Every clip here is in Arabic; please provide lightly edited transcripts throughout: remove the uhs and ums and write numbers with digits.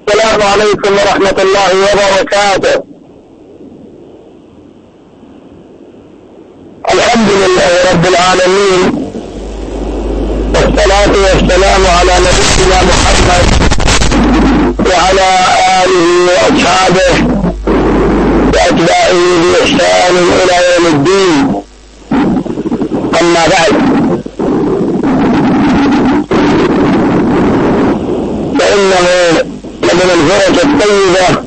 السلام عليكم ورحمة الله وبركاته. الحمد لله رب العالمين، والصلاة والسلام على نبينا محمد وعلى آله وأصحابه وأتباعه بإحسان إلى يوم الدين. أما بعد، فإنه من الفرص الطيبة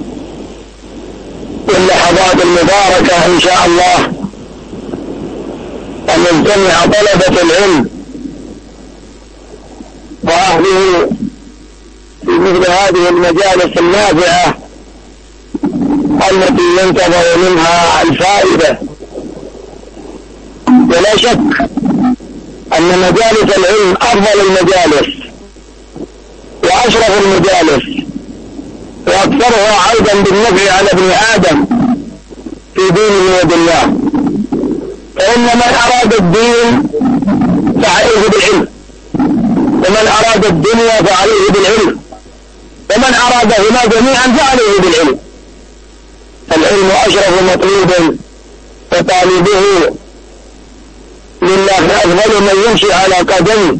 واللحظات المباركة إن شاء الله أن يجتمع طلبة العلم وأهله في مثل هذه المجالس النافعة التي ينتظر منها الفائدة. ولا شك أن مجالس العلم أفضل المجالس وأشرف المجالس وأكثرها أيضا بالنفع على ابن آدم في دينه ودنياه. فإن من أراد الدين فعليه بالعلم، ومن أراد الدنيا فعليه بالعلم، ومن أرادهما جميعا فعليه بالعلم. العلم أشرف مطلوب وطالبه لله أفضل من يمشي على قدمه.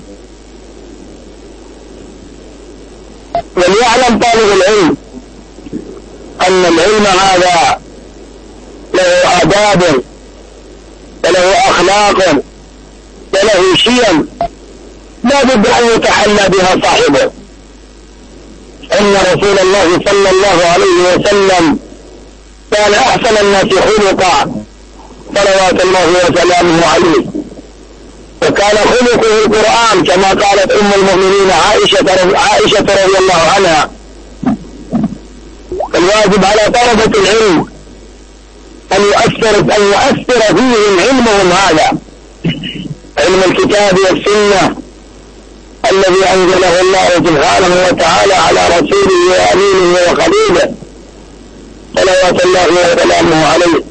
وليعلم طالب العلم أن العلم هذا له آداب وله أخلاق وله شيم لا بد أن يتحلى بها صاحبه. إن رسول الله صلى الله عليه وسلم كان أحسن الناس خلقا صلوات الله وسلامه عليه، وكان خلقه القرآن كما قالت أم المؤمنين عائشة رضي الله عنها. الواجب على طلبة العلم أن يؤثر فيهم علمهم هذا، علم الكتاب والسنة الذي أنزله الله سبحانه وتعالى على رسوله وأمينه وخليله صلوات الله وسلامه عليه.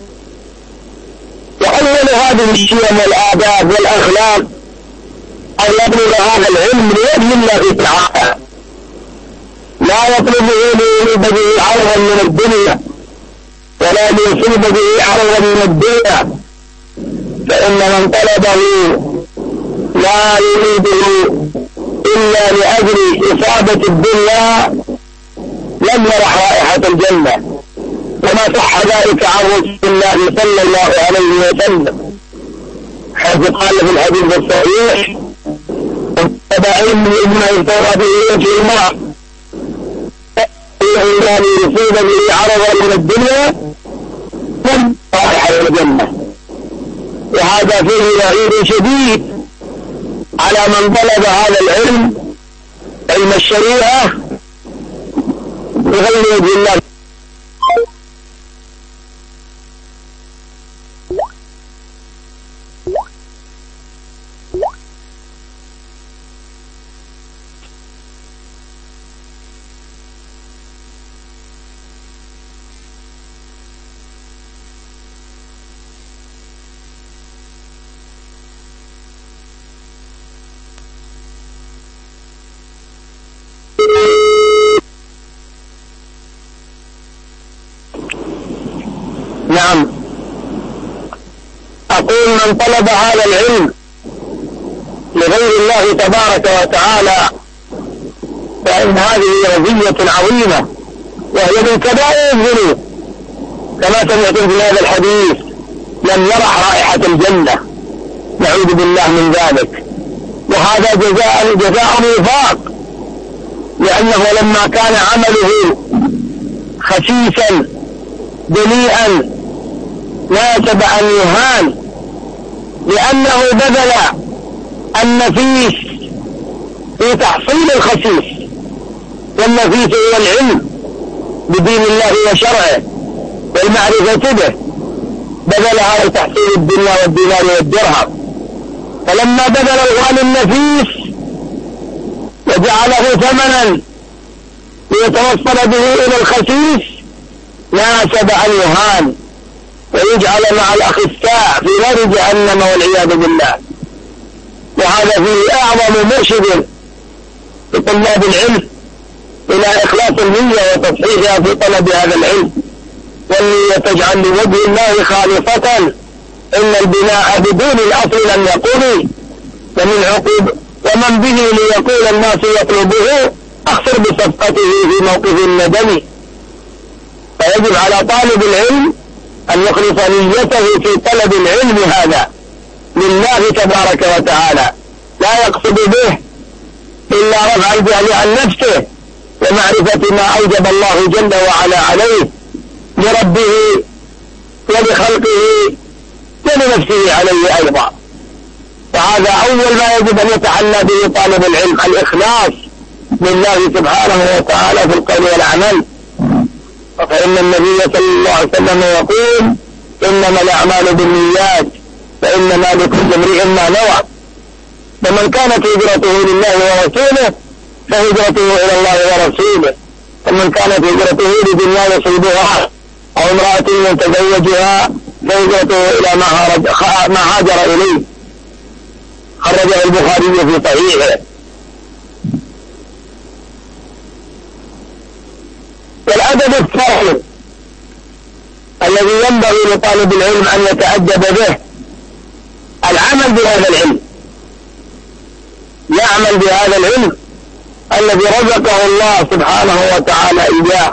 وأول هذه الشيم والآداب والأخلاق أن يطلب هذا العلم لوجه الله تعالى، لا يطلبه ليصيب به عرضا من الدنيا ولا ليصيب به عرضا من الدنيا، فإن من طلبه لا يريده إلا لأجل إصابة الدنيا لم يرح رائحة الجنة، وما صح ذلك عن رسول الله صلى الله عليه وسلم، حيث قال في الحديث الصحيح: اتبع علمي إما يفتر به في الماء إلا ليصيب به عرضا من الدنيا لم رائحة الجنة. وهذا فيه وعيد شديد على من طلب هذا العلم، علم الشريعة، بغير وجه الله. نعم، أقول من طلب هذا العلم لغير الله تبارك وتعالى فإن هذه رزية عظيمة، وهي من كبائر الذنوب، كما سمعتم في هذا الحديث: لم يرح رائحة الجنة، نعوذ بالله من ذلك. وهذا جزاء وفاق، لأنه لما كان عمله خسيسا دنيئا ناسب أن يهان، لأنه بذل النفيس في تحصيل الخسيس، والنفيس هو العلم بدين الله وشرعه والمعرفة به، بذلها لتحصيل الدنيا والدينار والدرهم. فلما بذل الغالي النفيس وجعله ثمنا ليتوصل به إلى الخسيس ناسب أن يهان ويجعل مع الأخساء في نار جهنم والعياذ بالله. وهذا فيه أعظم مرشد لطلاب العلم إلى إخلاص النية وتصحيحها في طلب هذا العلم، والنية تجعل لوجه الله خالصة. إن البناء بدون الأصل لم يقوم، ومن به ليقول الناس يطلبه أخسر بصفقته في موقف الندم. فيجب على طالب العلم أن يخلص نيته في طلب العلم هذا لله تبارك وتعالى، لا يقصد به إلا رفع الجهل عن نفسه ومعرفة ما أوجب الله جل وعلا عليه لربه ولخلقه ولنفسه عليه أيضا. فهذا أول ما يجب أن يتحلى به طالب العلم، الإخلاص لله سبحانه وتعالى في القول والعمل. فإن النبي صلى الله عليه وسلم يقول: إنما الأعمال بالنيات فإنما لكل امرئ ما نوى. فمن كانت هجرته لله ورسوله فهجرته إلى الله ورسوله، ومن كانت هجرته لدنيا يصيبها أو امرأة يتزوجها فهجرته إلى ما هاجر إليه. خرجه البخاري في صحيحه. والأدب الثاني الذي ينبغي لطالب العلم أن يتأدب به العمل بهذا العلم، يعمل بهذا العلم الذي رزقه الله سبحانه وتعالى إياه.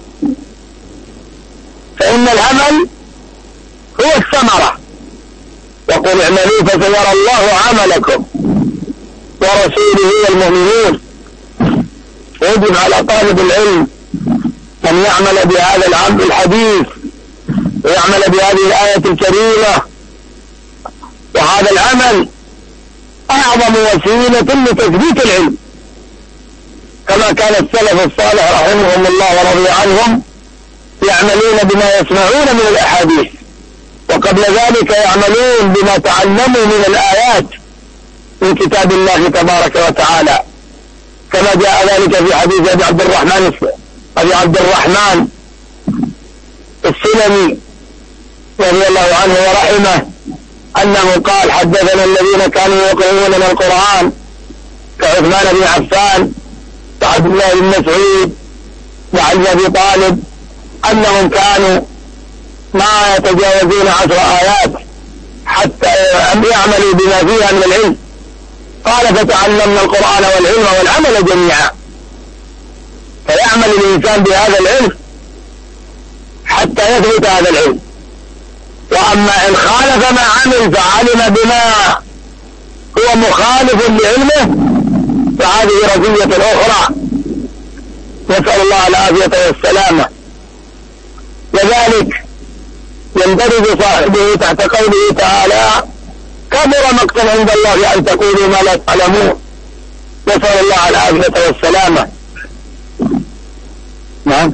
فإن العمل هو الثمرة، وقل اعملوا فسيرى الله عملكم ورسوله والمؤمنون. يجب على طالب العلم أن يعمل بهذا العمل الحديث ويعمل بهذه الآية الكريمة. وهذا العمل أعظم وسيلة لتثبيت العلم، كما كان السلف الصالح رحمهم الله ورضي عنهم يعملون بما يسمعون من الأحاديث، وقبل ذلك يعملون بما تعلموا من الآيات من كتاب الله تبارك وتعالى، كما جاء ذلك في حديث أبي عبد الرحمن السلمي رضي الله عنه ورحمه أنه قال: حدثنا الذين كانوا يقرؤون من القرآن كعثمان بن عفان وعبد الله بن مسعود وعلي بن أبي طالب أنهم كانوا ما يتجاوزون 10 آيات حتى يعملوا بما فيها من العلم. قال: فتعلمنا القرآن والعلم والعمل جميعا. فيعمل الإنسان بهذا العلم حتى يثبت هذا العلم. وأما إن خالف ما عمل فعلم بما هو مخالف لعلمه فهذه رزية أخرى، نسأل الله العافية والسلامة. لذلك يندرج صاحبه تحت قوله تعالى: كبر مقتا عند الله أن تقولوا ما لا تعلمون. نسأل الله العافية والسلامة. نعم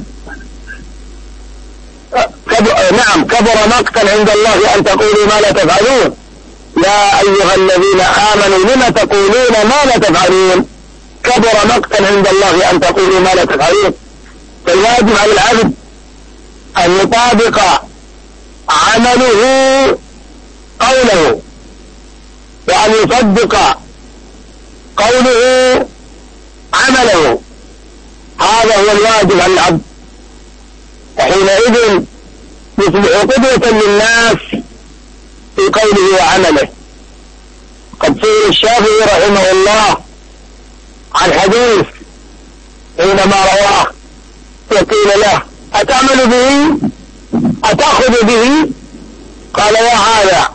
كبر مقتا عند الله أن تقولوا ما لا تفعلون. يا أيها الذين آمنوا لم تقولون ما لا تفعلون. كبر مقتا عند الله أن تقولوا ما لا تفعلون. فالواجب على العبد أن يطابق عمله قوله، وأن يصدق قوله عمله. هذا هو الواجب على العبد، وحينئذ يصبح قدوة للناس في قوله وعمله. قد سئل الشافعي رحمه الله عن حديث حينما رواه وقيل له: أتعمل به؟ أتأخذ به؟ قال: يا هذا،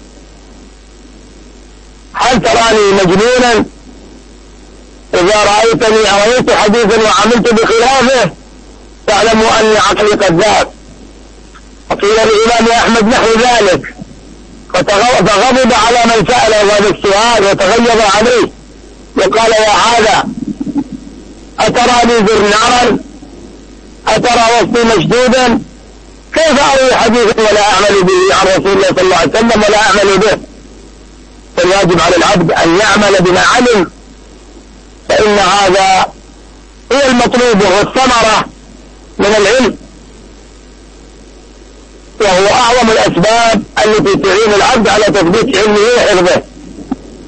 هل تراني مجنونا؟ إذا رأيتني أريت حديثا وعملت بخلافه فاعلموا أني عقلي كذاب. وقيل للإمام أحمد نحو ذلك، فغضب على من سأل هذا السؤال وتغيظ عليه وقال: يا هذا، أتراني زرنارا؟ أترى وسطي مشدودا؟ كيف أروي حديثا ولا أعمل به عن رسول الله صلى الله عليه وسلم ولا أعمل به؟ فالواجب على العبد أن يعمل بما علم، فإن هذا هو المطلوب وهو الثمرة من العلم، وهو أعظم الأسباب التي تعين العبد على تثبيت علمه وحفظه.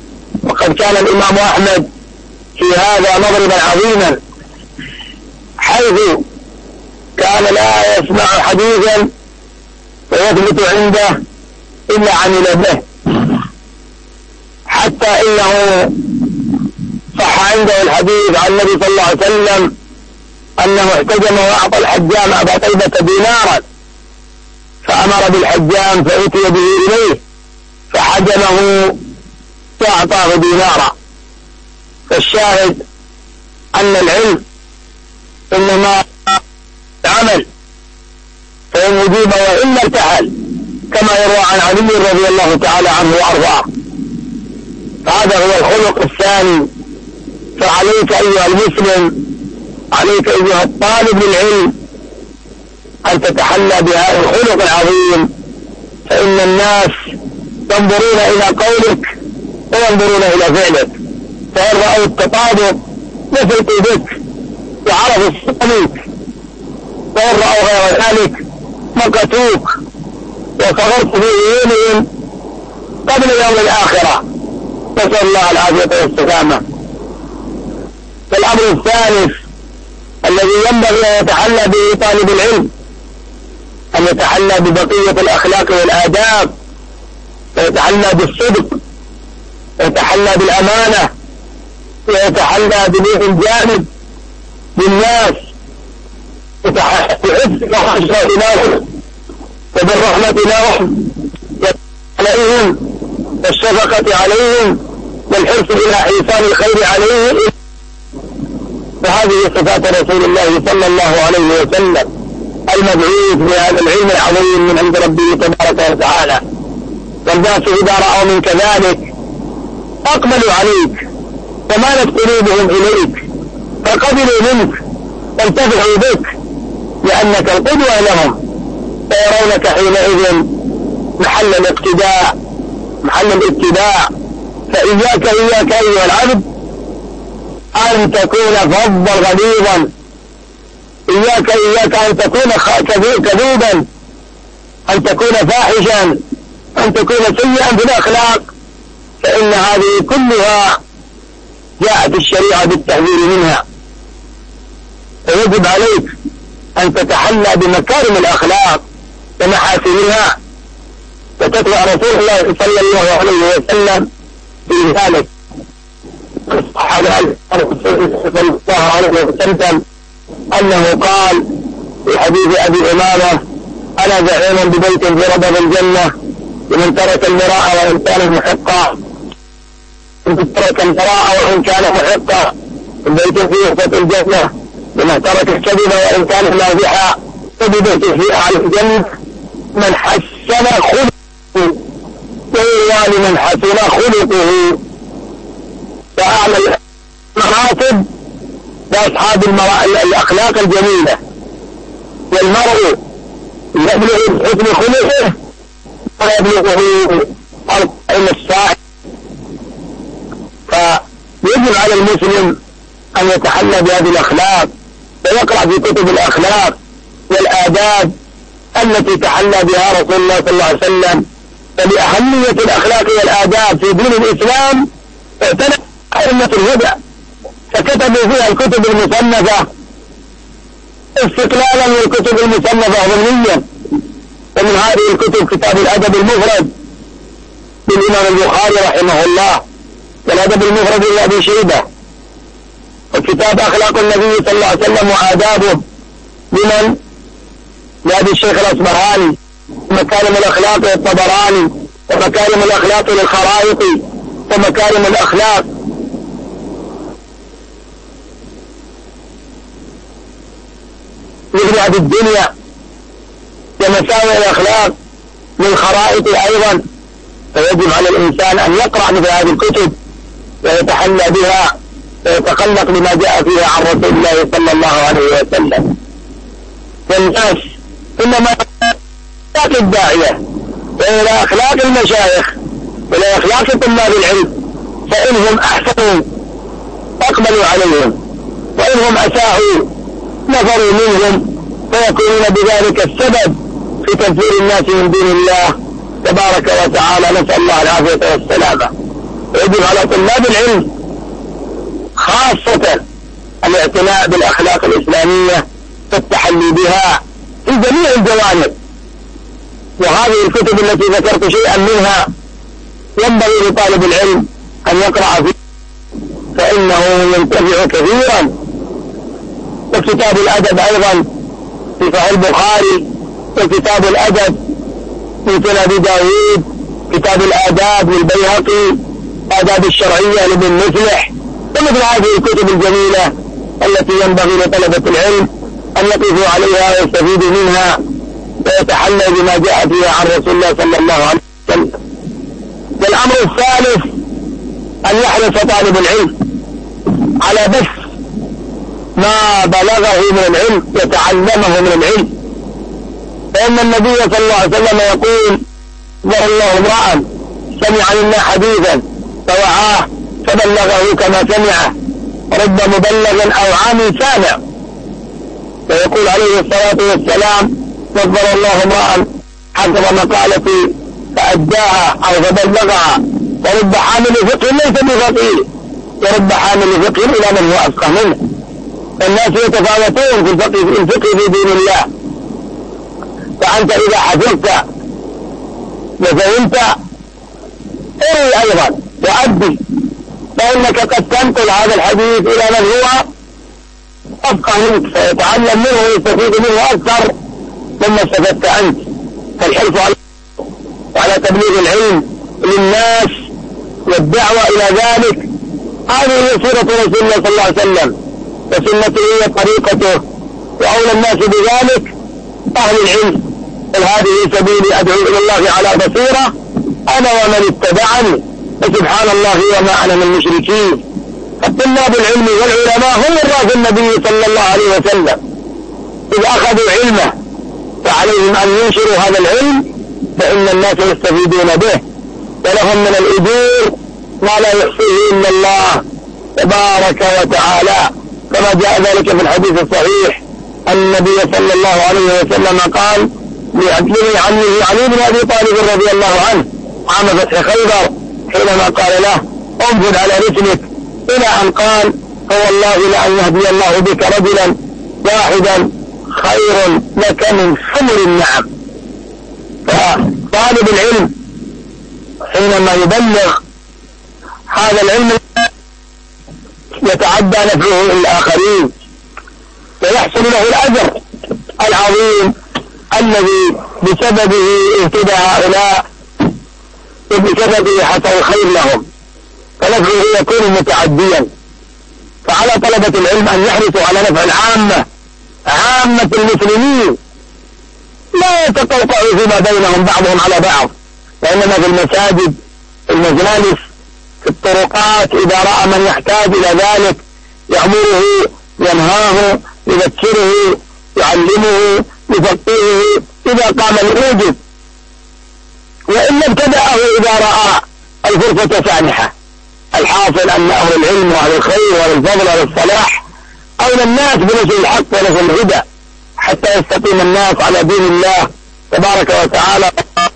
وقد كان الإمام أحمد في هذا مضربا عظيما، بحيث كان لا يسمع حديثا ويثبت عنده إلا عمل به، حتى إنه صح عنده الحديث عن النبي صلى الله عليه وسلم أنه احتجم وأعطى الحجام أبا طيبة دينارا، فأمر بالحجام فأتي به إليه فحجمه فأعطاه دينارا. فالشاهد أن العلم إنما عمل، فإن أجيب وإن ارتحل، كما يروى عن علي رضي الله تعالى عنه وأرضاه. فهذا هو الخلق الثاني. فعليك أيها المسلم، عليك أيها الطالب للعلم، أن تتحلى بهذا الخلق العظيم، فإن الناس ينظرون إلى قولك وينظرون إلى فعلك، فإن رأوا التطابق نفلتوا بك وعرفوا الصديق، وإن رأوا غير ذلك مقتوك وصغرت في عيونهم قبل يوم الآخرة، نسأل الله العافية والسلامة. فالأمر الثالث الذي ينبغي أن يتحلى به طالب العلم أن يتحلى ببقية الأخلاق والآداب، ويتحلى بالصدق، ويتحلى بالأمانة، ويتحلى بالإنجاب للناس، ويتحلى بالعفو والرحمة لهم وبالرحمة لهم عليهم والشفقة عليهم والحرص إلى إيصال الخير عليهم. فهذه صفات رسول الله صلى الله عليه وسلم المبعوث بهذا العلم العظيم من عند ربه تبارك وتعالى. والناس إذا رأوا منك ذلك أقبلوا عليك ومالت قلوبهم إليك، فقبلوا منك وانتفعوا بك لأنك القدوة لهم، فيرونك حينئذ محل الاتباع. فإياك أيها العبد أن تكون فظا غليظا، إياك أن تكون كذوبا، أن تكون فاحشا، أن تكون سيئا في الأخلاق، فإن هذه كلها جاءت الشريعة بالتحذير منها. فيجب عليك أن تتحلى بمكارم الأخلاق ومحاسنها، وتتبع رسول الله صلى الله عليه وسلم في ذلك. صلى الله عليه وسلم أنه قال في حديث أبي أمامة: أنا زعيم ببيت في ربض الجنة لمن ترك المراء وإن كان محقا، من ترك المراء وإن كان محقا، البيت في وسط الجنة لمن ترك الكذب وإن كان مازحا، وببيت في أعلى الجنة من حسن خلقه، ويروى لمن حسن خلقه. فأعلى المراتب لأصحاب الأخلاق الجميلة، والمرء يبلغ بحسن خلقه ويبلغه القائم الصاحب. فيجب على المسلم أن يتحلى بهذه الأخلاق ويقرأ في كتب الأخلاق والآداب التي تحلى بها رسول الله صلى الله عليه وسلم. فلأهمية الأخلاق والآداب في دين الإسلام اعتنى أئمة الهدى، فكتبوا فيها الكتب المصنفة استقلالا من الكتب المصنفة ضمنيا. ومن هذه الكتب كتاب الأدب المفرد للإمام البخاري رحمه الله، والأدب المفرد لأبي شيبة، وكتاب أخلاق النبي صلى الله عليه وسلم وآدابه لمن؟ لأبي الشيخ الأصبهاني، ومكارم الأخلاق للطبراني، ومكارم الأخلاق للخرائطي، ومكارم الأخلاق لابن أبي الدنيا، ومساوئ الأخلاق للخرائط أيضا. فيجب على الإنسان أن يقرأ مثل هذه الكتب ويتحلى بها ويتخلق بما جاء فيها عن رسول الله صلى الله عليه وسلم. والناس إنما أخلاق الداعية وإلى أخلاق المشايخ وإلى أخلاق طلاب العلم، فإنهم أحسنوا أقبلوا عليهم، وإنهم أساءوا نفروا منهم، فيكونون بذلك السبب في تنفير الناس من دين الله تبارك وتعالى. نسأل الله العافية والسلامة. يجب على طلاب العلم خاصة الاعتناء بالأخلاق الإسلامية والتحلي بها في جميع الجوانب. وهذه الكتب التي ذكرت شيئا منها ينبغي لطالب العلم أن يقرأ فيها فإنه ينتفع كثيرا. وكتاب الأدب أيضا في صحيح البخاري، وكتاب الأدب في سنن أبي داود، كتاب الآداب للبيهقي، آداب الشرعية لابن مفلح، ومثل هذه الكتب الجميلة التي ينبغي لطلبة العلم أن يقفوا عليها ويستفيدوا منها ويتحلوا بما جاء فيها عن رسول الله صلى الله عليه وسلم. والأمر الثالث أن يحرص طالب العلم على بث ما بلغه من العلم يتعلمه من العلم، فإن النبي صلى الله عليه وسلم يقول: ضر الله امرأ سمع منا حديثا فوعاه فبلغه كما سمعه، رب مبلغ أو عام سامع. ويقول عليه الصلاة والسلام: نظر الله امرأ حفظ مقالتي فأداها أو فبلغها، ورب حامل فقه ليس بفقيه، ورب حامل فقه إلى من هو أفقه منه. الناس يتفاوتون في الفقه في دين الله، فأنت إذا حفظت وفهمت اروي أيضا وأدي، فإنك قد تنقل هذا الحديث إلى من هو أفقه منك فيتعلم منه ويستفيد منه أكثر مما استفدت أنت. فالحرص على تبليغ العلم للناس والدعوة إلى ذلك، هذه هي سيرة رسول الله صلى الله عليه وسلم، وسنته هي طريقته، وأولى الناس بذلك أهل العلم. قل هذه سبيلي أدعو إلى الله على بصيرة أنا ومن اتبعني وسبحان الله وما أنا من المشركين. فطلاب العلم والعلماء هم وراث النبي صلى الله عليه وسلم، إذا أخذوا علمه فعليهم أن ينشروا هذا العلم فإن الناس يستفيدون به، ولهم من الأجور ما لا يحصيه إلا الله تبارك وتعالى، كما جاء ذلك في الحديث الصحيح أن النبي صلى الله عليه وسلم قال لعمه علي بن أبي طالب رضي الله عنه عام فتح خيبر حينما قال له: انفذ على رسلك، إلى أن قال: فوالله لأن يهدي الله بك رجلا واحدا خير لك من حمر النعم. فطالب العلم حينما يبلغ هذا العلم يتعدى نفعه للآخرين، ويحصل له الأجر العظيم الذي بسببه اهتدى هؤلاء وبسببه حصل الخير لهم، فنفعه يكون متعديا. فعلى طلبة العلم أن يحرصوا على نفع العامة، عامة المسلمين، لا يتقوقعوا فيما بينهم بعضهم على بعض، وإنما في المساجد، في المجالس، في الطرقات، إذا رأى من يحتاج إلى ذلك يأمره، ينهاه، يذكره، يعلمه، يفقهه إذا قام الواجب، وإن ابتدأه إذا رأى الفرصة سانحة. الحاصل أن أهل العلم وأهل الخير وأهل الفضل وأهل الصلاح أولى الناس بنشر الحق ونشر الهدى حتى يستقيم الناس على دين الله تبارك وتعالى،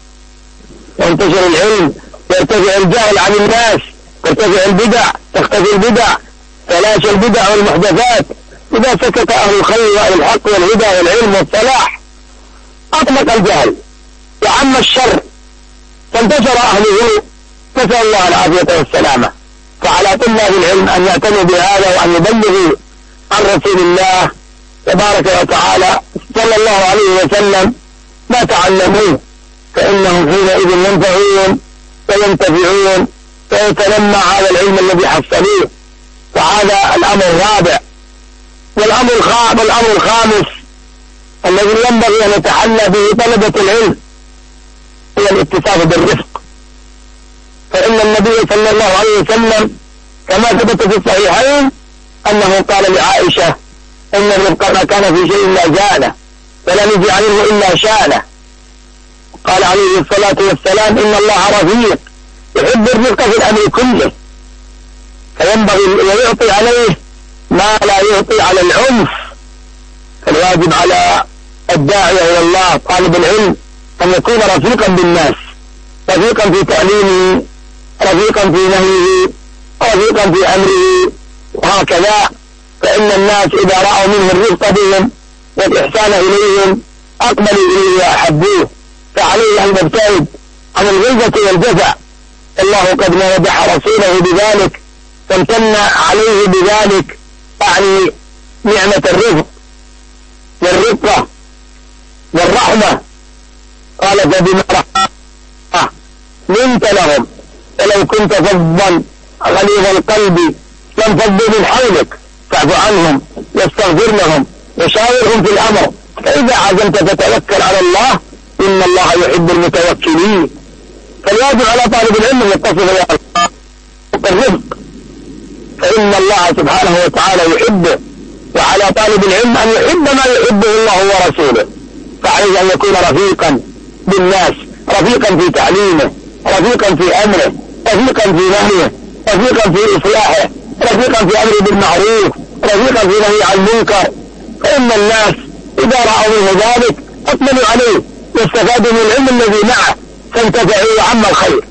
وينتشر العلم، ويرتفع الجهل عن الناس، ترتفع البدع، تختفي البدع، تلاشى البدع والمحدثات. إذا سكت أهل الخير وأهل الحق والهدى والعلم والصلاح أطلق الجهل وعم الشر فانتشر أهله، نسأل الله العافية والسلامة. فعلى طلاب العلم أن يعتنوا بهذا وأن يبلغوا عن رسول الله تبارك وتعالى صلى الله عليه وسلم ما تعلموه، فإنهم حينئذ ينفعون وينتفعون ويتنمى هذا العلم الذي حصلوه. فهذا الأمر الرابع. والأمر الخامس الذي ينبغي أن يتحلى به طلبة العلم هو الاتصاف بالرفق. فإن النبي صلى الله عليه وسلم كما ثبت في الصحيحين أنه قال لعائشة: إن الرفق ما كان في شيء لا زانه ولا نزع عنه إلا شانه. قال عليه الصلاة والسلام: إن الله رفيق يحب الرفق في الأمر كله، فينبغي أن يعطي عليه ما لا يعطي على العنف. فالواجب على الداعية إلى الله طالب العلم أن يكون رفيقا بالناس، رفيقا في تعليمه، رفيقا في نهيه، رفيقا في أمره، وهكذا. فإن الناس إذا رأوا منه الرفق بهم والإحسان إليهم أقبلوا إليه وأحبوه، فعليه أن يبتعد عن الغلظة والجزع. الله قد مدح رسوله بذلك وامتن عليه بذلك، يعني نعمة الرفق والرقة والرحمة. قال فبما رحمة لنت لهم ولو كنت فظا غليظ القلب لانفضوا من حولك فاعف عنهم واستغفر لهم وشاورهم في الأمر، فإذا عزمت فتوكل على الله إن الله يحب المتوكلين. فالواجب على طالب العلم أن يتصف بالرفق، فإن الله سبحانه وتعالى يحبه، وعلى طالب العلم أن يحب ما يحبه الله ورسوله، فعليه أن يكون رفيقا بالناس، رفيقا في تعليمه، رفيقا في أمره، رفيقا في نهيه، رفيقا في إصلاحه، رفيقا في أمره بالمعروف، رفيقا في نهي عن المنكر. فإن الناس إذا رأوا منه ذلك أقبلوا عليه واستفادوا من العلم الذي معه فانتفعوا وعم الخير.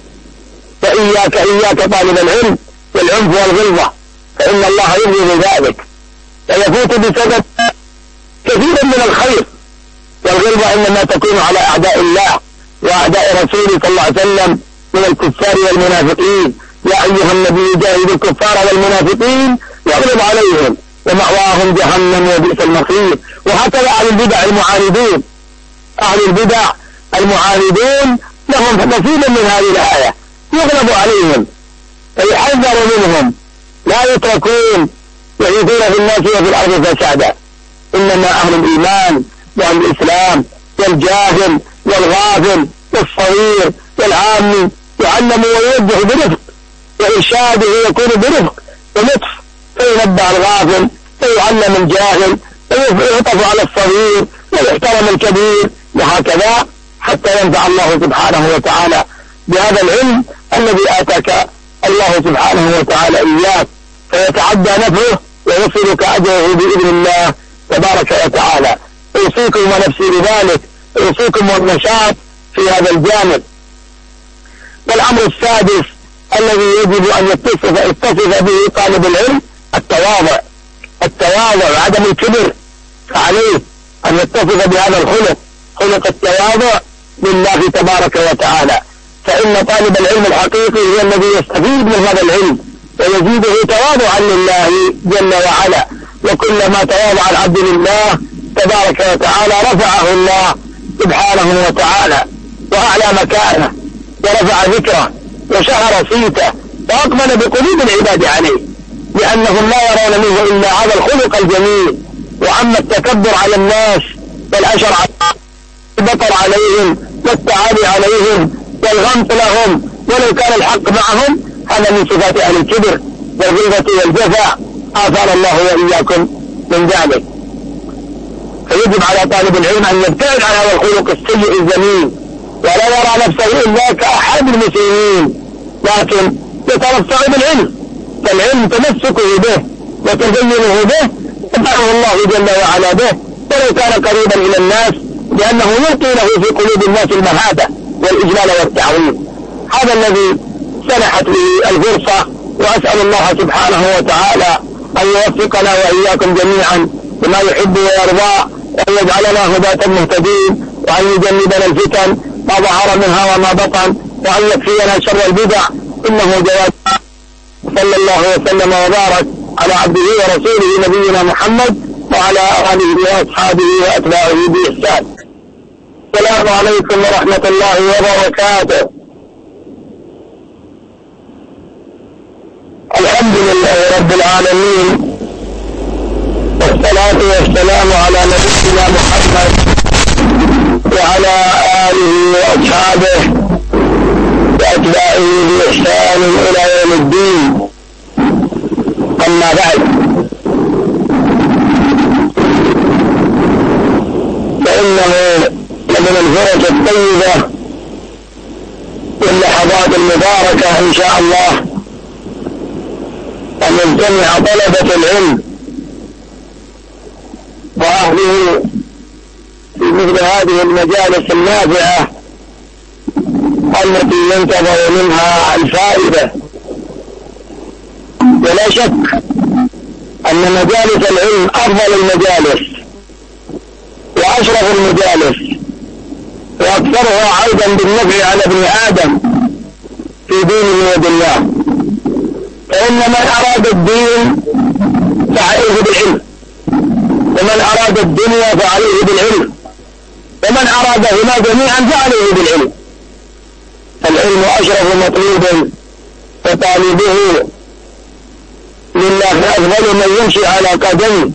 فإياك طالب العلم والعنف والغلظة، فإن الله يبغي ذلك ويفوت بسبب كثير من الخير. والغلظة إنما تكون على أعداء الله وأعداء رسوله صلى الله عليه وسلم من الكفار والمنافقين. يا أيها النبي جاهد الكفار والمنافقين واغلظ عليهم ومأواهم جهنم وبئس المصير. وهكذا أهل البدع المعاندون، أهل البدع المعاندون لهم نصيب من هذه الآية، يغلب عليهم فيحذر منهم، لا يتركون يعيثون في الناس وفي الأرض فسادا. إنما أهل الإيمان وأهل الإسلام والجاهل والغافل والصغير والعامي يعلم ويوجه برفق، وإرشاده يكون برفق ولطف، فينبه الغافل ويعلم الجاهل ويعطف على الصغير ويحترم الكبير، وهكذا حتى ينفع الله سبحانه وتعالى بهذا العلم الذي آتاك الله سبحانه وتعالى إياه، فيتعدى نفعه ويصلك أجره بإذن الله تبارك وتعالى. أوصيكم ونفسي بذلك، أوصيكم والنشاط في هذا الجانب. والأمر السادس الذي يجب أن يتصف به طالب العلم التواضع وعدم الكبر، فعليه أن يتصف بهذا الخلق، خلق التواضع لله تبارك وتعالى. فإن طالب العلم الحقيقي هو الذي يستفيد من هذا العلم ويزيده تواضعا لله جل وعلا. وكلما تواضع العبد لله تبارك وتعالى رفعه الله سبحانه وتعالى وأعلى مكانه ورفع ذكره وشهر صيته وأقبل بقلوب العباد عليه، لأنهم لا يرون منه إلا هذا الخلق الجميل. وأما التكبر على الناس والأشر البطر عليهم والتعالي عليهم والغمط لهم ولو كان الحق معهم، هذا من صفات أهل الكبر والغلظة والجفاء، آثار الله وإياكم من ذلك. فيجب على طالب العلم أن يبتعد عن هذا الخلق السيء الذميم، ولا يرى نفسه إلا كأحد المسلمين، لكن يترفع بالعلم، فالعلم تمسكه به وتزينه به ينفعه الله جل وعلا به ولو كان قريبا إلى الناس، لأنه يلقي له في قلوب الناس المهابة والإجلال والتعظيم. هذا الذي سنحت به الفرصة، وأسأل الله سبحانه وتعالى أن يوفقنا وإياكم جميعا بما يحب ويرضى، وأن يجعلنا هداة مهتدين، وأن يجنبنا الفتن ما ظهر منها وما بطن، وأن يكفينا شر البدع إنه جواد. صلى الله وسلم وبارك على عبده ورسوله نبينا محمد وعلى آله وأصحابه وأتباعه بإحسان. السلام عليكم ورحمة الله وبركاته. الحمد لله رب العالمين، والصلاة والسلام على نبينا محمد وعلى آله وأصحابه وأتباعه بإحسان إلى يوم الدين. أما بعد، فإنه من الفرص الطيبة واللحظات المباركة إن شاء الله أن يجتمع طلبة العلم وأهله في مثل هذه المجالس النافعة التي ينتظر منها الفائدة. ولا شك أن مجالس العلم أفضل المجالس وأشرف المجالس وأكثرها عودا بالنفع على ابن آدم في دينه ودنياه. فإن من أراد الدين فعليه بالعلم، ومن أراد الدنيا فعليه بالعلم، ومن أرادهما جميعا فعليه بالعلم. العلم أشرف مطلوب وطالبه لله أفضل من يمشي على قدمه.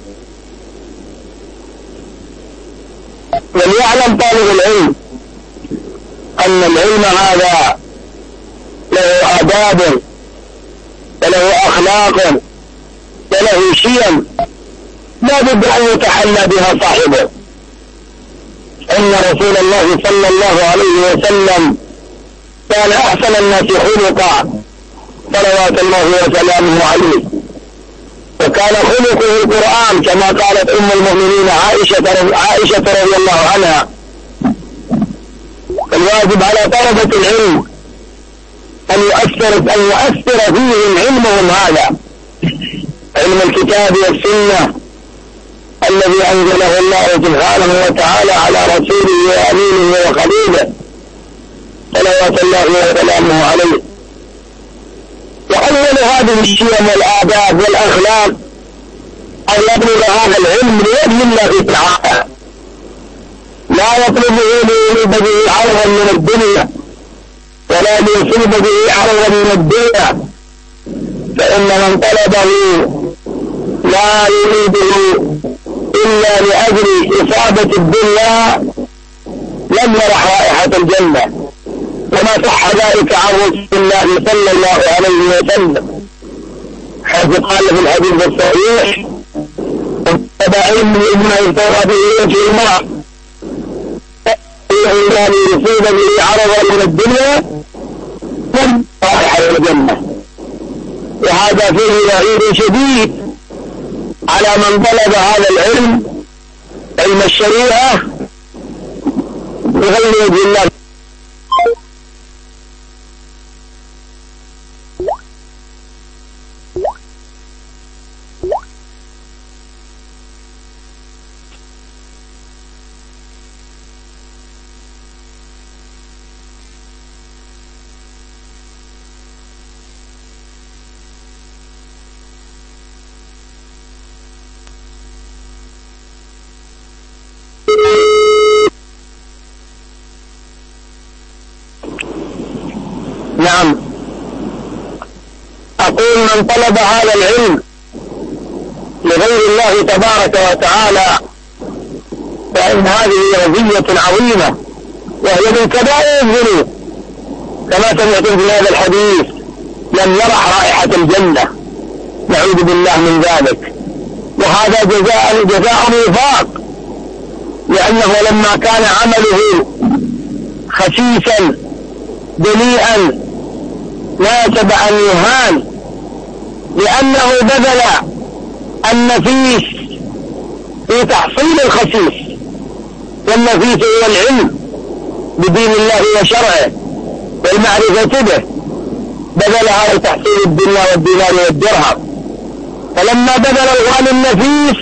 وليعلم طالب العلم أن العلم هذا له آداب وله أخلاق وله شيم لا بد أن يتحلى بها صاحبه. إن رسول الله صلى الله عليه وسلم كان أحسن الناس خلقا صلوات الله وسلامه عليه، وكان خلقه القرآن كما قالت أم المؤمنين عائشة رضي الله عنها. الواجب على طلبة العلم أن يؤثر فيهم علمهم هذا، علم الكتاب والسنة الذي أنزله الله سبحانه وتعالى على رسوله وأمينه وخليله صلوات الله وسلامه عليه. وأول هذه الشيم والآداب والأخلاق أن يطلب هذا العلم لوجه الله تعالى، لا يطلبه ليريد به عرضا من الدنيا ولا ليصيب به عرضا من الدنيا، فإن من طلبه لا يريده إلا لأجل إصابة الدنيا لم يرح رائحة الجنة، وما صح ذلك عن رسول الله صلى الله عليه وسلم، حيث قال في الحديث الصحيح: اتبع علمي إما يفترى به وجه الماء إلا ليصيب به عرضا من الدنيا لم رائحة الجنة. وهذا فيه وعيد شديد على من طلب هذا العلم، علم الشريعة، بغير وجه الله. نعم، أقول من طلب هذا العلم لغير الله تبارك وتعالى فإن هذه رزية عظيمة، وهي من كبائر الذنوب، كما سمعتم في هذا الحديث: لم يرح رائحة الجنة، نعوذ بالله من ذلك. وهذا جزاء وفاق، لأنه لما كان عمله خسيسا دنيئا ناسب أن يهان، لأنه بذل النفيس في تحصيل الخسيس، والنفيس هو العلم بدين الله وشرعه والمعرفة به، بذلها لتحصيل الدنيا والدينار والدرهم. فلما بذل الغالي النفيس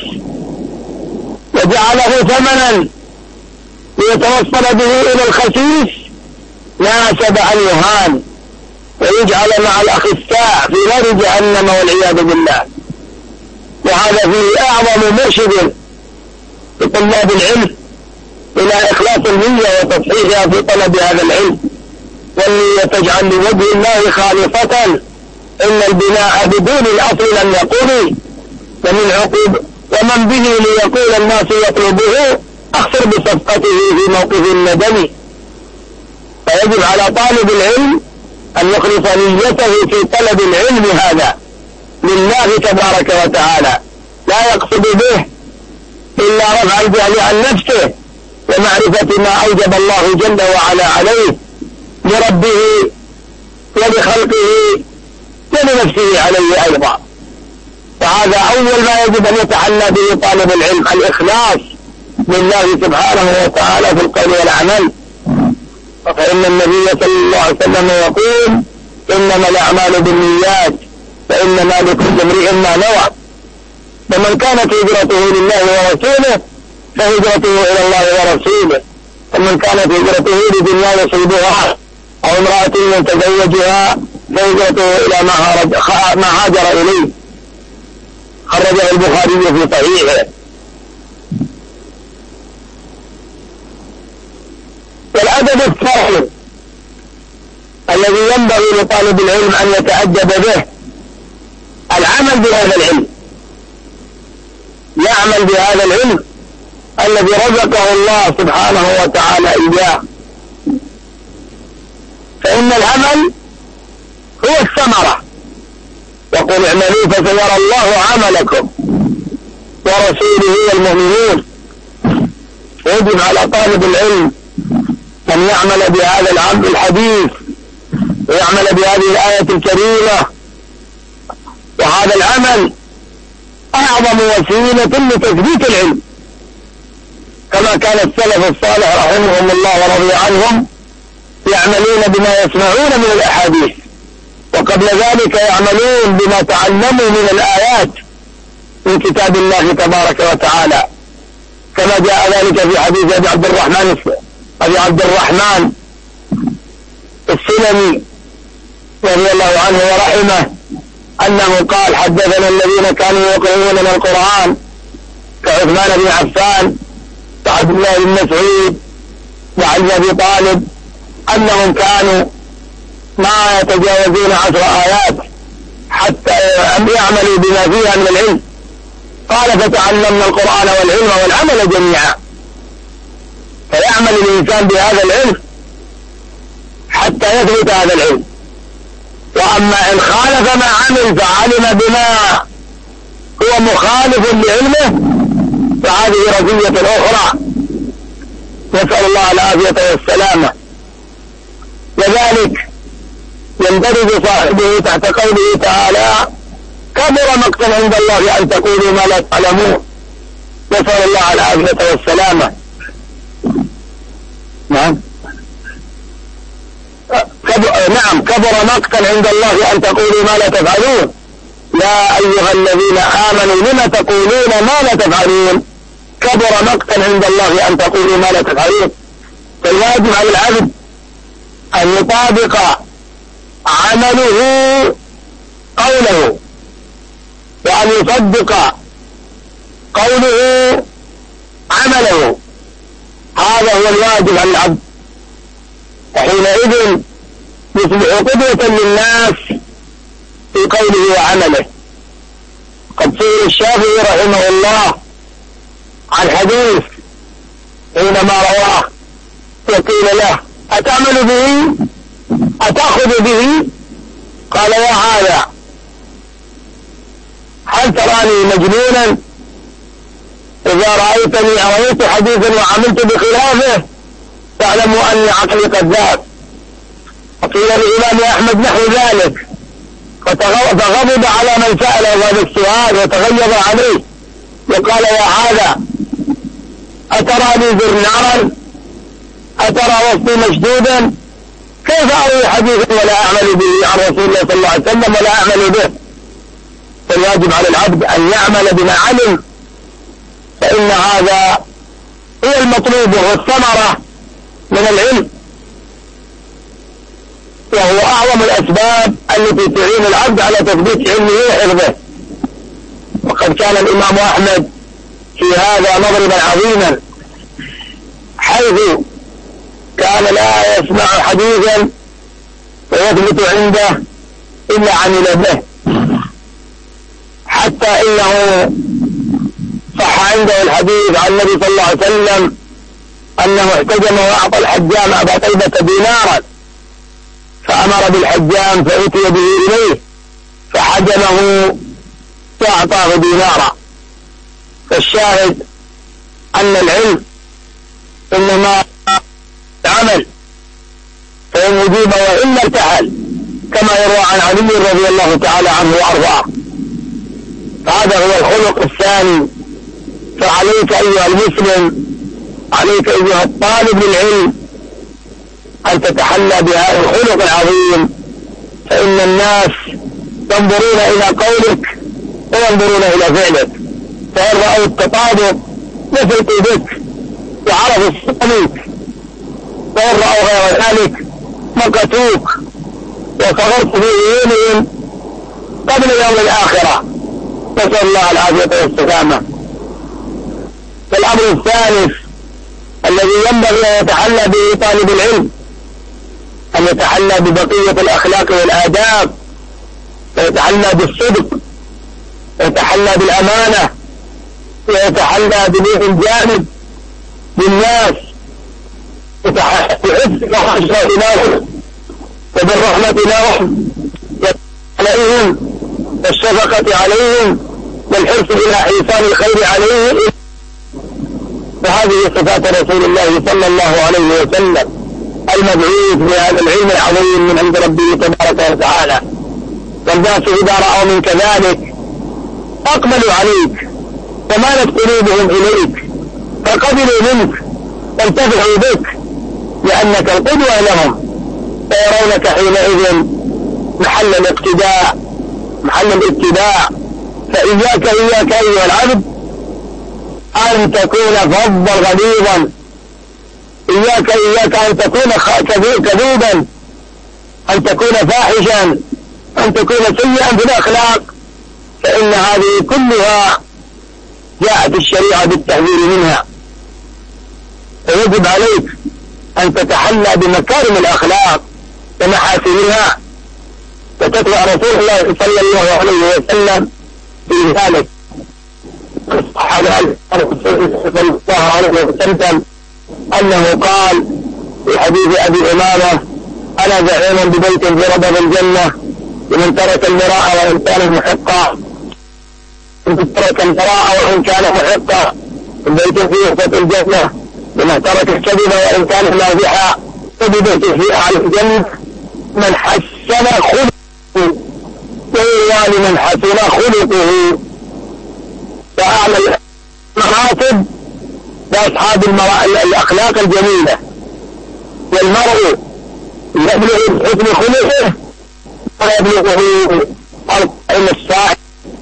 وجعله ثمنا ليتوصل به إلى الخسيس ناسب أن يهان ويجعل مع الأخساء في نار جهنم والعياذ بالله. وهذا فيه أعظم مرشد لطلاب العلم إلى إخلاص النية وتصحيحها في طلب هذا العلم، والنية تجعل لوجه الله خالصة. إن البناء بدون الأصل لم يقل، ومن به ليقول الناس يطلبه أخسر بصفقته في موقف الندم. فيجب على طالب العلم أن يخلص نيته في طلب العلم هذا لله تبارك وتعالى، لا يقصد به إلا رفع الجهل عن نفسه ومعرفة ما أوجب الله جل وعلا عليه لربه ولخلقه ولنفسه عليه أيضا. فهذا أول ما يجب أن يتحلى به طالب العلم، الإخلاص لله سبحانه وتعالى في القول والعمل. فإن النبي صلى الله عليه وسلم يقول: إنما الأعمال بالنيات وإنما لكل امرئ ما نوى. ومن كانت هجرته لله ورسوله فهجرته إلى الله ورسوله، ومن كانت هجرته لدنيا يصيبها أو امرأة يتزوجها فهجرته إلى ما هاجر إليه. خرجه البخاري في صحيحه. والأدب الثاني الذي ينبغي لطالب العلم أن يتأدب به العمل بهذا العلم، يعمل بهذا العلم الذي رزقه الله سبحانه وتعالى إياه، فإن العمل هو الثمرة. وقل اعملوا فسيرى الله عملكم ورسوله والمؤمنون. يجب على طالب العلم أن يعمل بهذا العمل الحديث ويعمل بهذه الآية الكريمة، وهذا العمل أعظم وسيلة لتثبيت العلم، كما كان السلف الصالح رحمهم الله ورضي عنهم يعملون بما يسمعون من الأحاديث، وقبل ذلك يعملون بما تعلموا من الآيات من كتاب الله تبارك وتعالى، كما جاء ذلك في حديث أبي عبد الرحمن السلمي رضي الله عنه ورحمه أنه قال: حدثنا الذين كانوا يقرؤون القرآن كعثمان بن عفان وعبد الله بن مسعود وعلي بن أبي طالب أنهم كانوا ما يتجاوزون 10 آيات حتى يعملوا بما فيها من العلم. قال: فتعلمنا القرآن والعلم والعمل جميعا. فيعمل الإنسان بهذا العلم حتى يثبت هذا العلم. وأما إن خالف ما عمل فعلم بما هو مخالف لعلمه فهذه رزية أخرى، نسأل الله العافية والسلامة. لذلك يندرج صاحبه تحت قوله تعالى: كبر مقتا عند الله أن تقولوا ما لا تعلمون. نسأل الله العافية والسلامة. نعم كبر مقتا عند الله أن تقولوا ما لا تفعلون. يا أيها الذين آمنوا لم تقولون ما لا تفعلون. كبر مقتا عند الله أن تقولوا ما لا تفعلون. فالواجب على العبد أن يطابق عمله قوله، وأن يصدق قوله عمله. هذا هو الواجب على العبد، وحينئذ يصبح قدوة للناس في قوله وعمله. قد سئل الشافعي رحمه الله عن حديث حينما رواه وقيل له: أتعمل به؟ أتأخذ به؟ قال: يا هذا، هل تراني مجنونا؟ إذا رأيت حديثا وعملت بخلافه تعلم أني عقلي قد ذهب. وقيل للإمام أحمد نحو ذلك، فغضب على من سأله هذا السؤال وتغيظ عليه وقال: يا هذا، أتراني زرنارا؟ أترى وسطي مشدودا؟ كيف أروي حديثا ولا أعمل به عن رسول الله صلى الله عليه وسلم ولا أعمل به؟ فالواجب على العبد أن يعمل بما علم، فإن هذا هو المطلوب وهو الثمرة من العلم، وهو أعظم الأسباب التي تعين العبد على تثبيت علمه وحفظه. وقد كان الإمام أحمد في هذا مضربا عظيما، حيث كان لا يسمع حديثا ويثبت عنده إلا عمل به، حتى إنه صح عنده الحديث عن النبي صلى الله عليه وسلم أنه احتجم وأعطى الحجام أبا طيبة دينارا، فأمر بالحجام فأتي به إليه فحجمه وأعطاه دينارا. فالشاهد أن العلم إنما عمل، فإن أجيب وإلا ارتحل، كما يروى عن علي رضي الله تعالى عنه وأرضاه. فهذا هو الخلق الثاني. فعليك أيها المسلم، عليك أيها الطالب للعلم، أن تتحلى بهذا الخلق العظيم، فإن الناس ينظرون إلى قولك وينظرون إلى فعلك. فإن رأوا التطابق نفلتوا بك وعرفوا الصديق، وإن رأوا غير ذلك مقتوك وصغرت في عيونهم قبل يوم الآخرة. نسأل الله العافية والسلامة. الأمر الثالث الذي ينبغي أن يتحلى به طالب العلم أن يتحلى ببقية الأخلاق والآداب، ويتحلى بالصدق، ويتحلى بالأمانة، ويتحلى بلين الجانب للناس، ويتحلى بحسن لهم وبالرحمة لهم عليهم والشفقة عليهم والحرص إلى إيصال الخير عليهم. وهذه صفات رسول الله صلى الله عليه وسلم المبعوث بهذا العلم العظيم من عند ربه تبارك وتعالى. والناس إذا رأوا منك ذلك أقبلوا عليك ومالت قلوبهم إليك فقبلوا منك وانتفعوا بك لأنك القدوة لهم، ويرونك حينئذ محل الاقتداء محل الاتباع. فإياك أيها العبد أن تكون فظا غليظا، إياك أن تكون كذوبا، أن تكون فاحشا، أن تكون سيئا في الأخلاق، فإن هذه كلها جاءت الشريعة بالتحذير منها. فيجب عليك أن تتحلى بمكارم الأخلاق ومحاسنها، وتتبع رسول الله صلى الله عليه وسلم في ذلك. صلى الله عليه وسلم أنه قال في حديث أبي أمامة: أنا زعيم ببيت في ربض الجنة لمن ترك المراء وإن كان محقا، من ترك المراء وإن كان محقا، البيت في وسط الجنة لمن ترك الكذب وإن كان مازحا، وببيت في أعلى الجنة من حسن خلقه ويوالي من حسن خلقه. فأعلى المراتب لأصحاب الأخلاق الجميلة، والمرء يبلغ حسن خلقه ويبلغه العلم الصالح.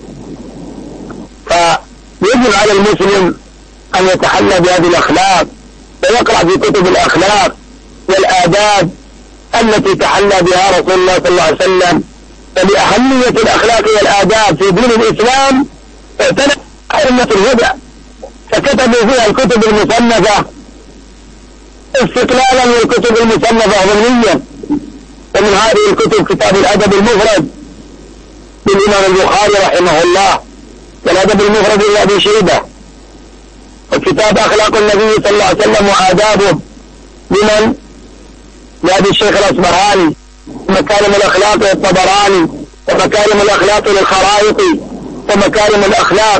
فيجب على المسلم أن يتحلى بهذه الأخلاق ويقرأ في كتب الأخلاق والآداب التي تحلى بها رسول الله صلى الله عليه وسلم. فلأهمية الأخلاق والآداب في دين الإسلام اعتنى أئمة الهدى فكتبوا فيها الكتب المصنفة استقلالا للكتب المصنفة ضمنيا. ومن هذه الكتب كتاب الأدب المفرد للإمام البخاري رحمه الله، والأدب المفرد لأبي شيبة، وكتاب أخلاق النبي صلى الله عليه وسلم وآدابه لمن؟ لأبي الشيخ الأصبهاني، ومكارم الأخلاق للطبراني، ومكارم الأخلاق للخرائطي، ومكارم الأخلاق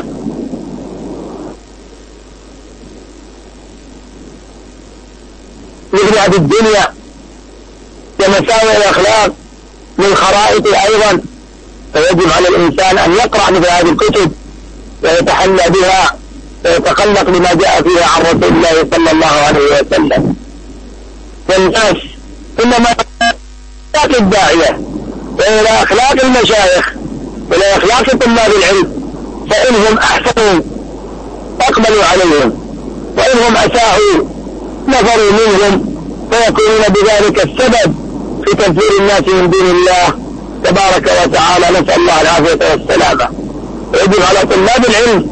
لابن أبي الدنيا، ومساوئ الأخلاق للخرائط أيضا. فيجب على الإنسان أن يقرأ مثل هذه الكتب ويتحلى بها ويتخلق بما جاء فيها عن رسول الله صلى الله عليه وسلم. والناس إنما أخلاق الداعية وإلى أخلاق المشايخ وإلى أخلاق طلاب العلم، فإنهم أحسنوا أقبلوا عليهم، وإنهم أساءوا نفروا منهم، فيكونون بذلك السبب في تنفير الناس من دين الله تبارك وتعالى. نسأل الله العافية والسلامة. يجب على طلاب العلم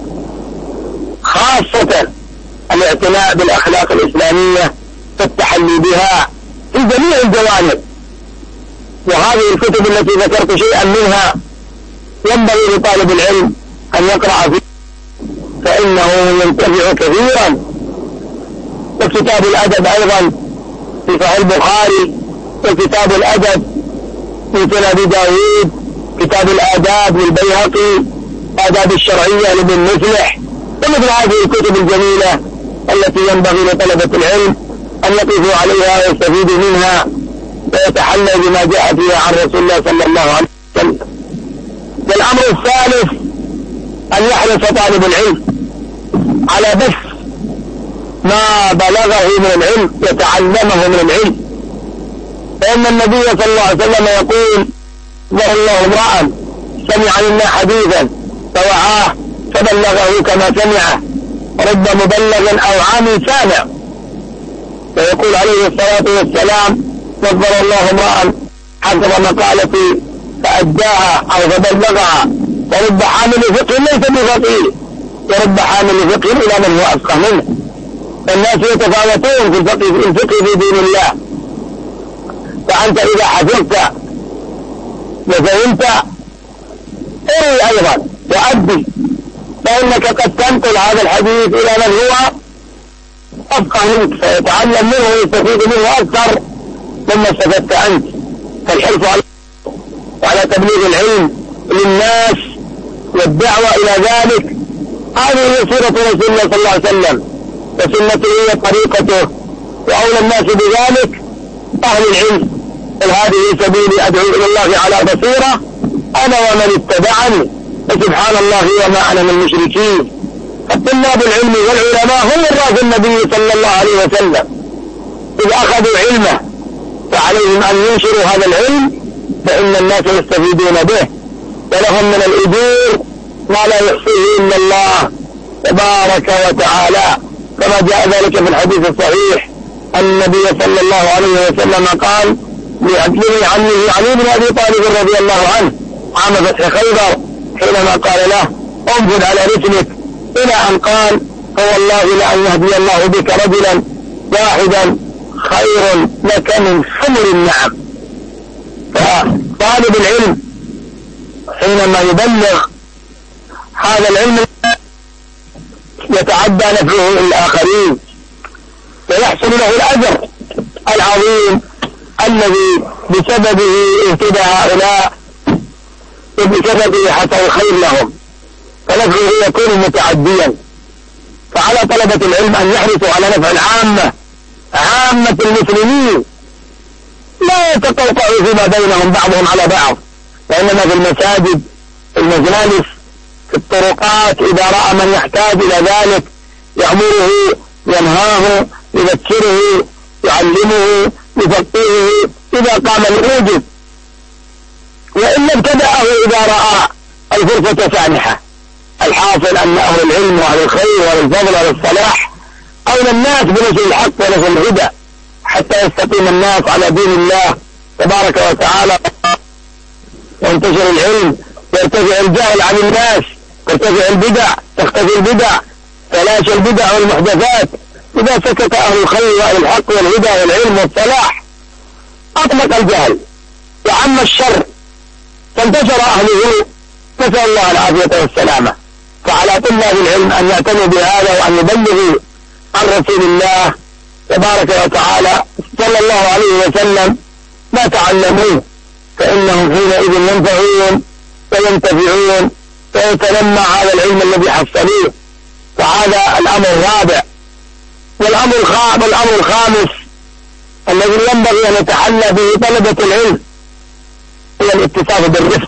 خاصة الاعتناء بالأخلاق الإسلامية والتحلي بها في جميع الجوانب. وهذه الكتب التي ذكرت شيئا منها ينبغي لطالب العلم أن يقرأ فيها فإنه ينتفع كثيرا. وكتاب الأدب أيضا في صحيح البخاري، وكتاب الأدب في سنن أبي داود، كتاب الآداب للبيهقي، آداب الشرعية لابن مفلح، ومثل هذه الكتب الجميلة التي ينبغي لطلبة العلم أن يقفوا عليها ويستفيدوا منها ويتحلوا بما جاء فيها عن رسول الله صلى الله عليه وسلم. والأمر الثالث أن يحرص طالب العلم على بث ما بلغه من العلم يتعلمه من العلم. فإن النبي صلى الله عليه وسلم يقول: ضر الله امرأ سمع منا حديثا فوعاه فبلغه كما سمعه، رب مبلغ أو عام سامع. ويقول عليه الصلاة والسلام: نظر الله امرأ حفظ مقالتي فأداها أو فبلغها، ورب حامل فقه ليس بفقيه، ورب حامل فقه إلى من هو أفقه منه. الناس يتفاوتون في الفقه في دين الله، فأنت إذا حفظت وفهمت اروي أيضا وأدي، فإنك قد تنقل هذا الحديث إلى من هو أفقه منك، فيتعلم منه ويستفيد منه أكثر مما استفدت أنت. فالحرص على تبليغ العلم للناس والدعوة إلى ذلك، هذه هي سيرة رسول الله صلى الله عليه وسلم، وسنته هي طريقته، وأولى الناس بذلك أهل العلم. قل هذه سبيلي أدعو إلى الله على بصيرة أنا ومن اتبعني وسبحان الله وما أنا من المشركين. فطلاب العلم والعلماء هم وراث النبي صلى الله عليه وسلم، إذا أخذوا علمه فعليهم أن ينشروا هذا العلم، فإن الناس يستفيدون به، ولهم من الأجور ما لا يحصيه إلا الله تبارك وتعالى، كما جاء ذلك في الحديث الصحيح أن النبي صلى الله عليه وسلم قال لعمه علي بن أبي طالب رضي الله عنه عام فتح خيبر حينما قال له: انفذ على رسلك، إلى أن قال: فوالله لأن يهدي الله بك رجلا واحدا خير لك من حمر النعم. فطالب العلم حينما يبلغ هذا العلم يتعدى نفعه للآخرين، ويحصل له الأجر العظيم الذي بسببه اهتدى هؤلاء وبسببه حصل الخير لهم، فنفعه يكون متعديا. فعلى طلبة العلم أن يحرصوا على نفع العامة، عامة المسلمين، لا يتقوقعوا فيما بينهم بعضهم على بعض، وإنما في المساجد، في المجالس، في الطرقات، إذا رأى من يحتاج إلى ذلك يأمره، ينهاه، يذكره، يعلمه، يفقهه إذا قام الواجب، وإن ابتدأه إذا رأى الفرصة سانحة. الحاصل أن أهل العلم وأهل الخير وأهل الفضل وأهل الصلاح أولى الناس بنشر الحق ونشر الهدى، حتى يستقيم الناس على دين الله تبارك وتعالى، وينتشر العلم، ويرتفع الجهل عن الناس، ترتفع البدع، تختفي البدع، تلاشى البدع والمحدثات. إذا سكت أهل الخير وأهل الحق والهدى والعلم والصلاح أطلق الجهل وعم الشر، فانتشر أهله، نسأل الله العافية والسلامة. فعلى طلاب العلم أن يعتنوا بهذا، وأن يبلغوا عن رسول الله تبارك وتعالى صلى الله عليه وسلم ما تعلموه، فإنهم حينئذ ينفعون وينتفعون ويتنمى هذا العلم الذي حصلوه. فهذا الأمر الرابع. والأمر الخامس الذي ينبغي أن يتحلى به طلبة العلم هو الاتصاف بالرفق.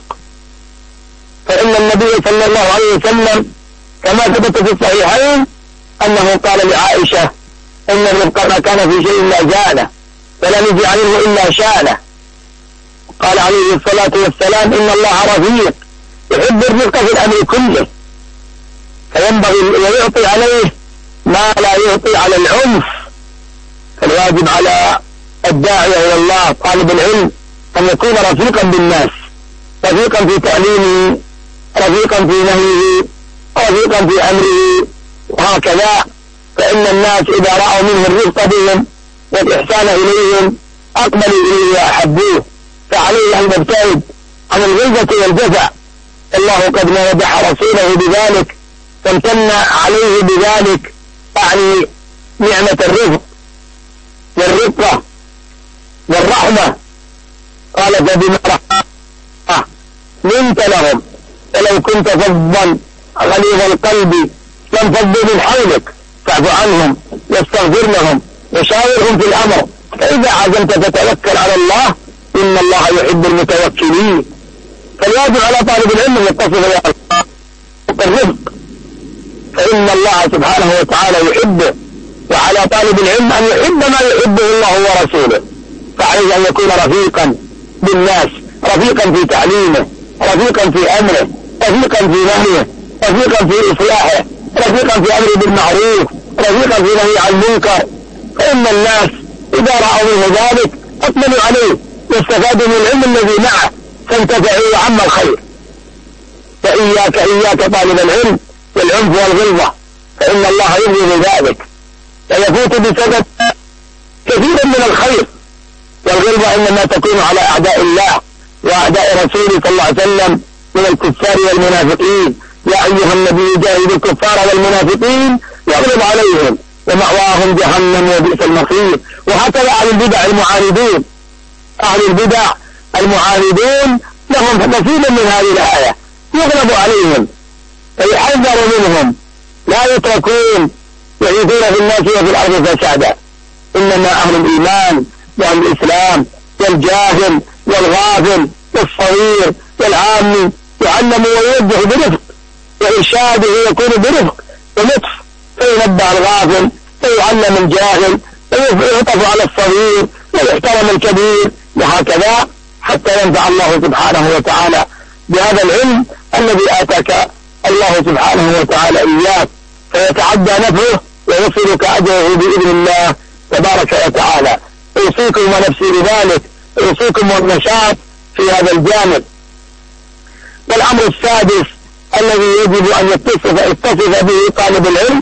فإن النبي صلى الله عليه وسلم كما ثبت في الصحيحين أنه قال لعائشة: إن الرفق ما كان في شيء إلا زانه، ولا نجي عنه إلا شانه. قال عليه الصلاة والسلام: إن الله رفيق يحب الرفق في الأمر كله، فينبغي ويعطي عليه ما لا يعطي على العنف. فالواجب على الداعية إلى الله طالب العلم أن يكون رفيقا بالناس، رفيقا في تعليمه، رفيقا في نهيه، رفيقا في أمره، وهكذا. فإن الناس إذا رأوا منه الرفق بهم والإحسان إليهم أقبلوا إليه وأحبوه. فعليه أن يبتعد عن الغلظة والجزع. الله قد مدح رسوله بذلك وامتن عليه بذلك، يعني نعمة الرفق والرقة والرحمة. قال: فبما رحمة لنت لهم ولو كنت فظا غليظ القلب لانفضوا من حولك فاعف عنهم واستغفر لهم وشاورهم في الأمر، فإذا عزمت فتوكل على الله إن الله يحب المتوكلين. فالواجب على طالب العلم أن يتصف بالرفق، فإن الله سبحانه وتعالى يحبه، وعلى طالب العلم أن يحب ما يحبه الله ورسوله. فعليه أن يكون رفيقا بالناس، رفيقا في تعليمه، رفيقا في أمره، رفيقا في نهيه، رفيقا في إصلاحه، رفيقا في أمر بالمعروف، رفيقا في نهي عن المنكر. فإن الناس إذا رأوا منه ذلك أقبلوا عليه واستفادوا من العلم الذي معه فانتفعوا وعم الخير. فإياك طالب العلم والعنف والغلظة، فإن الله يبغي ذلك ويفوت بسبب كثير من الخير. والغلظة إنما تكون على أعداء الله وأعداء رسوله صلى الله عليه وسلم من الكفار والمنافقين. يا أيها النبي جاهد الكفار والمنافقين واغلظ عليهم ومأواهم جهنم وبئس المصير. وهكذا أهل البدع المعاندون، أهل البدع المعاندون لهم نصيب من هذه الآية، يغلب عليهم فيحذر منهم، لا يتركون يعيثون في الناس وفي الأرض فسادا. إنما أهل الإيمان وأهل الإسلام والجاهل والغافل والصغير والعامي يعلم ويوجه برفق، وإرشاده يكون برفق ولطف، فينبه الغافل فيعلم الجاهل ويعطف على الصغير ويحترم الكبير، وهكذا حتى ينفع الله سبحانه وتعالى بهذا العلم الذي آتاك الله سبحانه وتعالى إياه، فيتعدى نفعه ويصلك أجره بإذن الله تبارك وتعالى. أوصيكم ونفسي بذلك، أوصيكم والنشاط في هذا الجانب. والأمر السادس الذي يجب أن يتصف به طالب العلم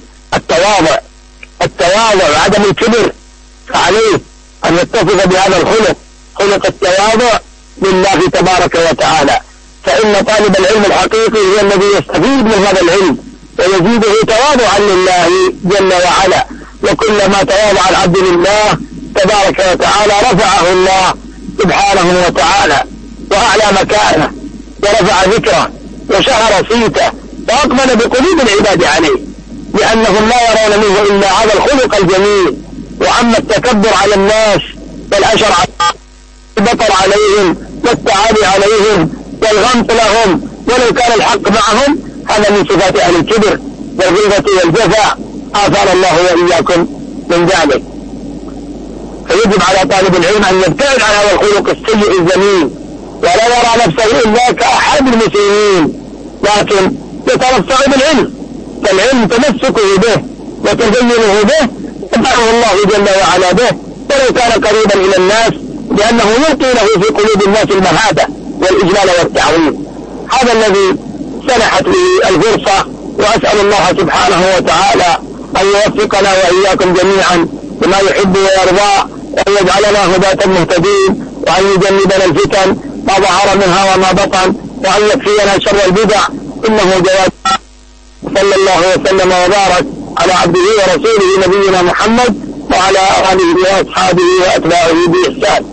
التواضع وعدم الكبر. فعليه أن يتصف بهذا الخلق، خلق التواضع لله تبارك وتعالى. فإن طالب العلم الحقيقي هو الذي يستفيد من هذا العلم ويزيده تواضعا لله جل وعلا. وكلما تواضع العبد لله تبارك وتعالى رفعه الله سبحانه وتعالى وأعلى مكانه ورفع ذكره وشهر صيته وأقبل بقلوب العباد عليه، لأنهم لا يرون منه إلا هذا الخلق الجميل. وأما التكبر على الناس والعشر البطر عليهم والتعالي عليهم والغمط لهم ولو كان الحق معهم، هذا من صفات أهل الكبر والغلظة والجفاء، آثار الله وإياكم من ذلك. فيجب على طالب العلم أن يبتعد عن هذا الخلق السيء الذميم، ولا يرى نفسه إلا كأحد المسلمين، لكن يترفع بالعلم، فالعلم تمسكه به وتزينه به ينفعه الله جل وعلا به ولو كان قريبا إلى الناس، لأنه يلقي له في قلوب الناس المهابة والإجلال والتعظيم. هذا الذي سنحت به الفرصة، وأسأل الله سبحانه وتعالى أن يوفقنا وإياكم جميعا بما يحب ويرضى، وأن يجعلنا هداة مهتدين، وأن يجنبنا الفتن ما ظهر منها وما بطن، وأن يكفينا شر البدع إنه جواد. صلى الله وسلم وبارك على عبده ورسوله نبينا محمد وعلى آله وأصحابه وأتباعه بإحسان.